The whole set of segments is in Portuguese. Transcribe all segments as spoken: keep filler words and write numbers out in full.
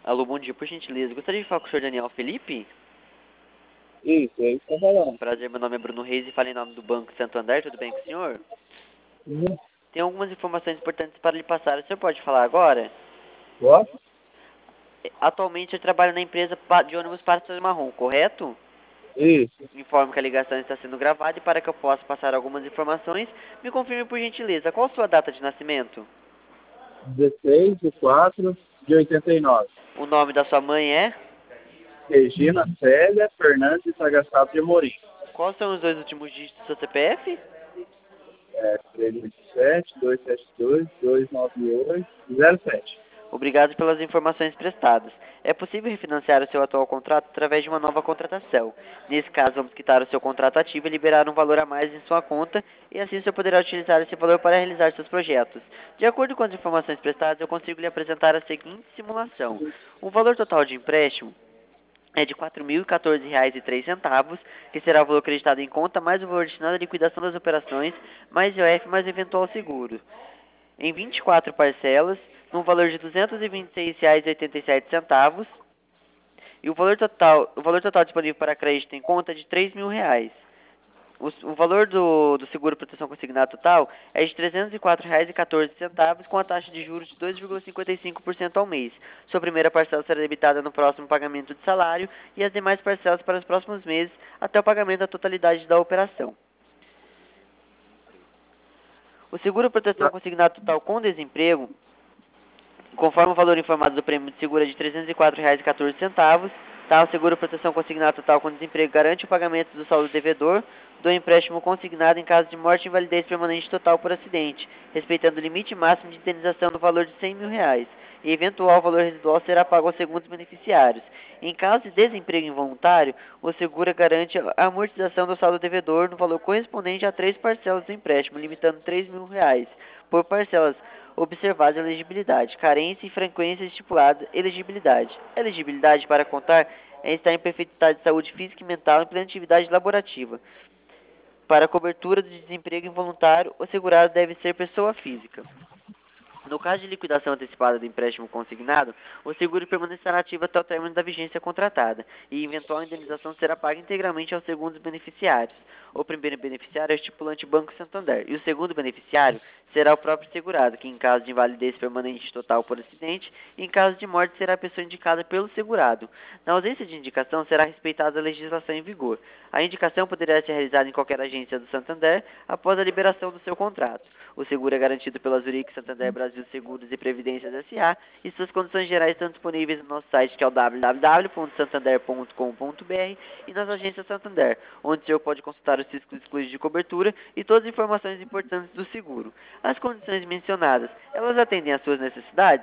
Alô, bom dia, por gentileza. Gostaria de falar com o senhor Daniel Felipe? Isso, é isso que eu tô falando. Prazer, meu nome é Bruno Reis e falo em nome do Banco Santander. Tudo bem com o senhor? Uhum. Tem algumas informações importantes para lhe passar. O senhor pode falar agora? Posso? Atualmente eu trabalho na empresa pa- de ônibus Pássaro Marrom, correto? Isso. Informo que a ligação está sendo gravada e para que eu possa passar algumas informações, me confirme por gentileza, qual a sua data de nascimento? dezesseis de quatro de oitenta e nove. O nome da sua mãe é? Regina Célia Fernandes Agastato de Amorim. Quais são os dois últimos dígitos do seu C P F? É trezentos e vinte e sete, duzentos e setenta e dois, duzentos e noventa e oito, zero sete. Obrigado pelas informações prestadas. É possível refinanciar o seu atual contrato através de uma nova contratação. Nesse caso, vamos quitar o seu contrato ativo e liberar um valor a mais em sua conta, e assim o senhor poderá utilizar esse valor para realizar seus projetos. De acordo com as informações prestadas, eu consigo lhe apresentar a seguinte simulação. O valor total de empréstimo é de quatro mil e quatorze reais e três centavos, que será o valor acreditado em conta, mais o valor destinado à liquidação das operações, mais I O F, mais eventual seguro, em vinte e quatro parcelas, num valor de duzentos e vinte e seis reais e oitenta e sete centavos, e o valor total, o valor total disponível para crédito em conta é de três mil reais. O, o valor do, do seguro proteção consignado total é de trezentos e quatro reais e quatorze centavos, com a taxa de juros de dois vírgula cinquenta e cinco por cento ao mês. Sua primeira parcela será debitada no próximo pagamento de salário e as demais parcelas para os próximos meses até o pagamento da totalidade da operação. O seguro proteção consignado total com desemprego, conforme o valor informado do prêmio de seguro é de trezentos e quatro reais e quatorze centavos, tá? O seguro proteção consignado total com desemprego garante o pagamento do saldo devedor do empréstimo consignado em caso de morte e invalidez permanente total por acidente, respeitando o limite máximo de indenização no valor de cem mil reais. E eventual valor residual será pago aos segundos beneficiários. Em caso de desemprego involuntário, o seguro garante a amortização do saldo devedor no valor correspondente a três parcelas do empréstimo, limitando três mil reais por parcelas, observada a elegibilidade, carência e frequência estipulada, elegibilidade. Elegibilidade para contar é estar em perfeito estado de saúde física e mental em plena atividade laborativa. Para a cobertura do desemprego involuntário, o segurado deve ser pessoa física. No caso de liquidação antecipada do empréstimo consignado, o seguro permanecerá ativo até o término da vigência contratada e eventual indenização será paga integralmente aos segundos beneficiários. O primeiro beneficiário é o estipulante Banco Santander e o segundo beneficiário será o próprio segurado, que em caso de invalidez permanente total por acidente, e em caso de morte será a pessoa indicada pelo segurado. Na ausência de indicação, será respeitada a legislação em vigor. A indicação poderá ser realizada em qualquer agência do Santander após a liberação do seu contrato. O seguro é garantido pela Zurich Santander Brasil Seguros e Previdências S A e suas condições gerais estão disponíveis no nosso site, que é o w w w ponto santander ponto com ponto b r, e nas agências Santander, onde o senhor pode consultar os riscos excluídos de cobertura e todas as informações importantes do seguro. As condições mencionadas, elas atendem às suas necessidades?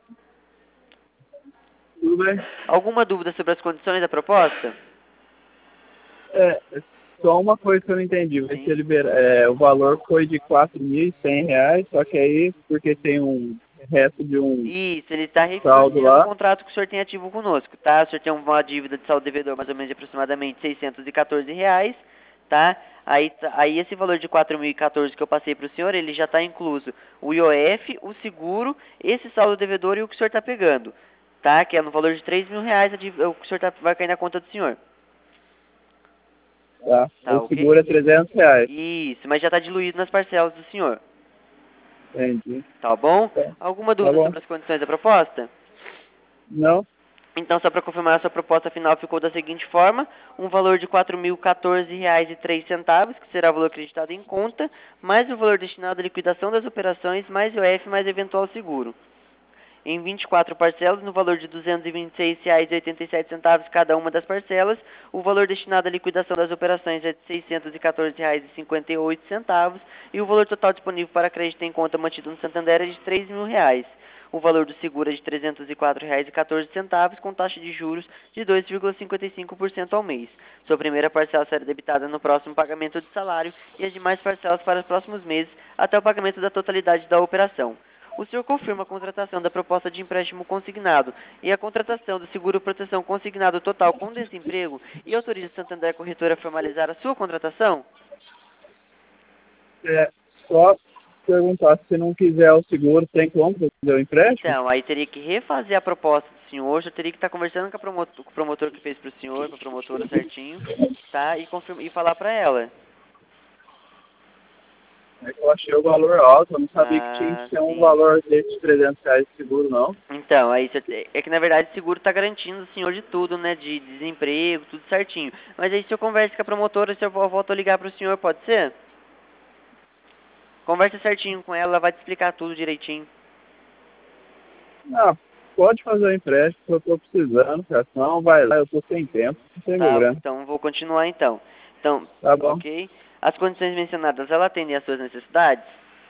Tudo bem? Alguma dúvida sobre as condições da proposta? É, só uma coisa que eu não entendi. Vai Sim. ser libera... é, o valor foi de quatro mil e cem reais, só que aí, porque tem um resto de um Isso, ele está saldo refinanciando o lá. contrato que o senhor tem ativo conosco, tá? O senhor tem uma dívida de saldo devedor mais ou menos de aproximadamente seiscentos e quatorze reais, tá? Aí, tá- aí esse valor de quatro mil e quatorze que eu passei para o senhor, ele já está incluso o I O F, o seguro, esse saldo devedor e o que o senhor está pegando, tá? Que é no valor de três mil reais a dív- o que o senhor tá, vai cair na conta do senhor, Tá? tá O ok? seguro é trezentos reais. Isso, mas já está diluído nas parcelas do senhor, Entendi. tá bom? Tá, Alguma tá dúvida bom. sobre as condições da proposta? Não? Então, só para confirmar, a sua proposta final ficou da seguinte forma: um valor de quatro mil e quatorze reais e três centavos, que será o valor acreditado em conta, mais o valor destinado à liquidação das operações, mais I O F, mais eventual seguro. Em vinte e quatro parcelas, no valor de duzentos e vinte e seis reais e oitenta e sete centavos cada uma das parcelas, o valor destinado à liquidação das operações é de seiscentos e quatorze reais e cinquenta e oito centavos e o valor total disponível para crédito em conta mantido no Santander é de três mil reais. O valor do seguro é de trezentos e quatro reais e quatorze centavos, com taxa de juros de dois vírgula cinquenta e cinco por cento ao mês. Sua primeira parcela será debitada no próximo pagamento de salário e as demais parcelas para os próximos meses até o pagamento da totalidade da operação. O senhor confirma a contratação da proposta de empréstimo consignado e a contratação do seguro proteção consignado total com desemprego e autoriza o Santander Corretora a formalizar a sua contratação? É, só perguntar se não quiser o seguro, tem como fazer o empréstimo? Então, aí teria que refazer a proposta do senhor, já teria que estar conversando com, a promotor, com o promotor que fez para o senhor, com a promotora certinho, tá? E, confirma, e falar para ela. É que eu achei o valor alto, eu não sabia que tinha Ah, que ser um sim. valor desses trezentos reais de seguro, não. Então, aí você- é que na verdade o seguro está garantindo o senhor de tudo, né? De desemprego, tudo certinho. Mas aí se eu converso com a promotora, se eu vol- volto a ligar para o senhor, pode ser? Conversa certinho com ela, ela vai te explicar tudo direitinho. Ah, pode fazer o empréstimo, eu tô precisando, cara, senão vai lá, eu tô sem tempo, não tem Tá, problema. então vou continuar então. Então, Tá bom? ok. As condições mencionadas, ela atendem às suas necessidades?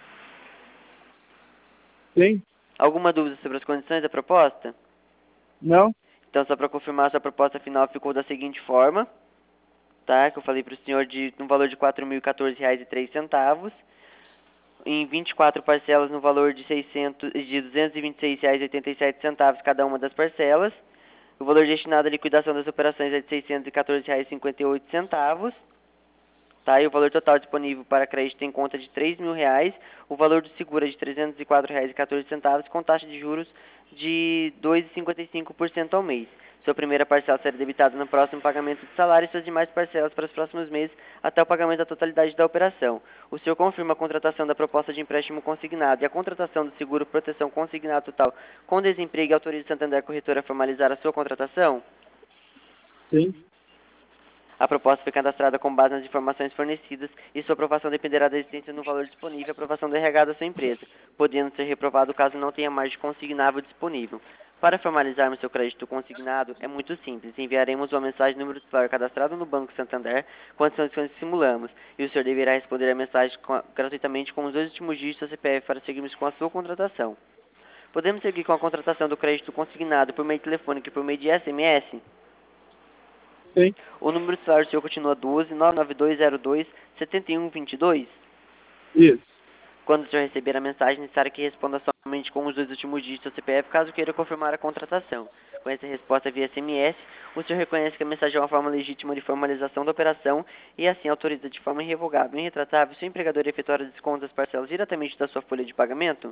Sim? Alguma dúvida sobre as condições da proposta? Não? Então, só para confirmar, sua proposta final ficou da seguinte forma, tá? Que eu falei para o senhor de um valor de quatro mil e quatorze reais e três centavos, em vinte e quatro parcelas no valor de, seiscentos, de duzentos e vinte e seis reais e oitenta e sete centavos cada uma das parcelas. O valor destinado à liquidação das operações é de seiscentos e quatorze reais e cinquenta e oito centavos. Tá? E o valor total disponível para crédito em conta de três mil reais. O valor do seguro é de trezentos e quatro reais e quatorze centavos, com taxa de juros de dois vírgula cinquenta e cinco por cento ao mês. Sua primeira parcela será debitada no próximo pagamento de salário e suas demais parcelas para os próximos meses até o pagamento da totalidade da operação. O senhor confirma a contratação da proposta de empréstimo consignado e a contratação do seguro proteção consignado total com desemprego e autoriza o Santander Corretora a formalizar a sua contratação? Sim? A proposta foi cadastrada com base nas informações fornecidas e sua aprovação dependerá da existência no valor disponível e aprovação do R H da sua empresa, podendo ser reprovado caso não tenha margem consignável disponível. Para formalizarmos seu crédito consignado, é muito simples. Enviaremos uma mensagem no número de celular cadastrado no Banco Santander com as condições que simulamos, e o senhor deverá responder a mensagem com a, gratuitamente com os dois últimos dígitos do C P F para seguirmos com a sua contratação. Podemos seguir com a contratação do crédito consignado por meio telefônico e por meio de S M S? Sim? O número de celular do senhor continua doze, nove nove dois zero dois, sete um dois dois. Isso. Quando o senhor receber a mensagem, necessário que responda somente com os dois últimos dígitos do C P F, caso queira confirmar a contratação. Com essa resposta via S M S, o senhor reconhece que a mensagem é uma forma legítima de formalização da operação e assim autoriza de forma irrevogável e irretratável seu empregador a efetuar o desconto das parcelas diretamente da sua folha de pagamento?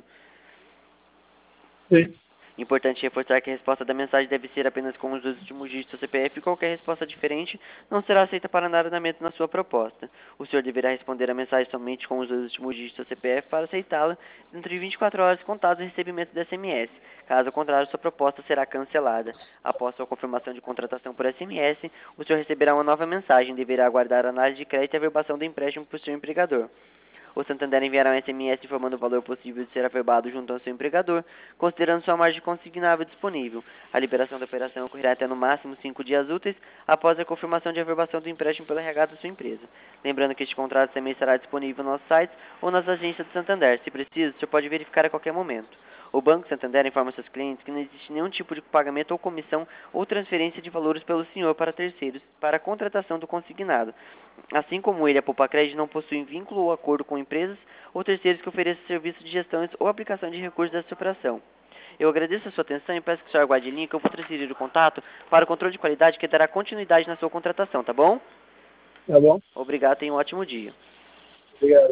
Sim. Importante reforçar que a resposta da mensagem deve ser apenas com os dois últimos dígitos do C P F e qualquer resposta diferente não será aceita para dar andamento na sua proposta. O senhor deverá responder a mensagem somente com os dois últimos dígitos do C P F para aceitá-la dentro de vinte e quatro horas contadas do recebimento do S M S. Caso contrário, sua proposta será cancelada. Após sua confirmação de contratação por S M S, o senhor receberá uma nova mensagem e deverá aguardar a análise de crédito e a averbação do empréstimo por seu empregador. O Santander enviará um S M S informando o valor possível de ser averbado junto ao seu empregador, considerando sua margem consignável disponível. A liberação da operação ocorrerá até no máximo cinco dias úteis após a confirmação de averbação do empréstimo pelo R H da sua empresa. Lembrando que este contrato também estará disponível no nosso site ou nas agências do Santander. Se preciso, o senhor pode verificar a qualquer momento. O Banco Santander informa seus clientes que não existe nenhum tipo de pagamento ou comissão ou transferência de valores pelo senhor para terceiros para a contratação do consignado. Assim como ele, a Poupa Crédito não possui vínculo ou acordo com empresas ou terceiros que ofereçam serviços de gestão ou aplicação de recursos dessa operação. Eu agradeço a sua atenção e peço que o senhor aguarde em linha que eu vou transferir o contato para o controle de qualidade que dará continuidade na sua contratação, tá bom? Tá bom? Obrigado, tenha um ótimo dia. Obrigado.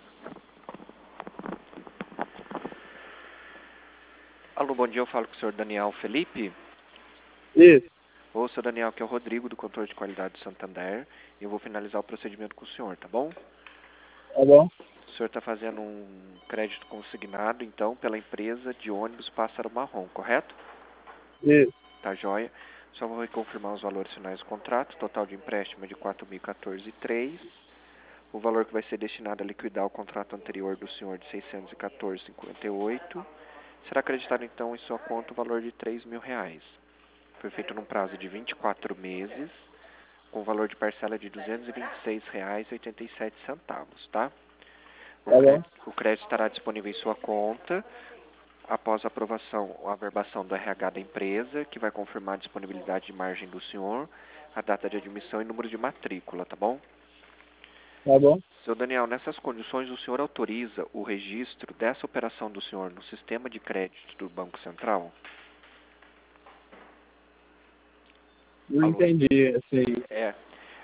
Alô, bom dia, eu falo com o senhor Daniel Felipe. Isso. Ô, senhor Daniel, aqui é o Rodrigo, do controle de qualidade do Santander. E eu vou finalizar o procedimento com o senhor, tá bom? Tá bom? O senhor está fazendo um crédito consignado, então, pela empresa de ônibus Pássaro Marrom, correto? Isso. Tá joia. Só vou reconfirmar os valores finais do contrato. O total de empréstimo é de quatro mil e quatorze reais e três centavos. O valor que vai ser destinado a liquidar o contrato anterior do senhor de seiscentos e quatorze reais e cinquenta e oito centavos. Será acreditado, então, em sua conta o valor de três mil reais. Foi feito num prazo de vinte e quatro meses, com valor de parcela de duzentos e vinte e seis reais e oitenta e sete centavos, tá? O Tá bom? crédito, o crédito estará disponível em sua conta após a aprovação ou averbação do R H da empresa, que vai confirmar a disponibilidade de margem do senhor, a data de admissão e número de matrícula, tá bom? Tá bom? Seu Daniel, nessas condições o senhor autoriza o registro dessa operação do senhor no sistema de crédito do Banco Central? Não Alô? entendi, assim. É.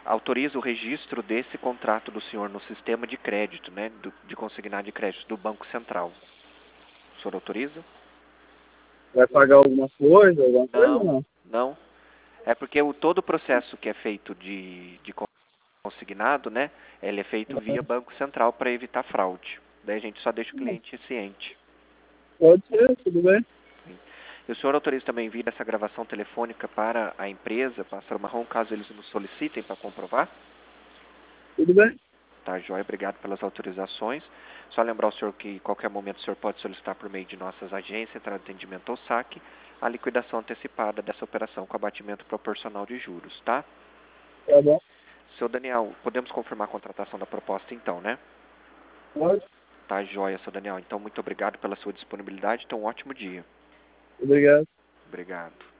autoriza o registro desse contrato do senhor no sistema de crédito, né, do, de consignado de crédito do Banco Central. O senhor autoriza? Vai pagar alguma coisa, alguma coisa ou Não, não? não. É porque o, todo o processo que é feito de, de consignado, né, ele é feito via Banco Central para evitar fraude. Daí a gente só deixa o cliente ciente. Pode ser, tudo bem. E o senhor autoriza também enviar essa gravação telefônica para a empresa, para a Farmarrom, caso eles nos solicitem para comprovar? Tudo bem. Tá, joia. Obrigado pelas autorizações. Só lembrar o senhor que, em qualquer momento, o senhor pode solicitar por meio de nossas agências, entrada de atendimento ou saque, a liquidação antecipada dessa operação com abatimento proporcional de juros, tá? Tá bom. Seu Daniel, podemos confirmar a contratação da proposta então, né? Pode. Tá, joia, seu Daniel. Então, muito obrigado pela sua disponibilidade. Então, um ótimo dia. Obrigado. Obrigado.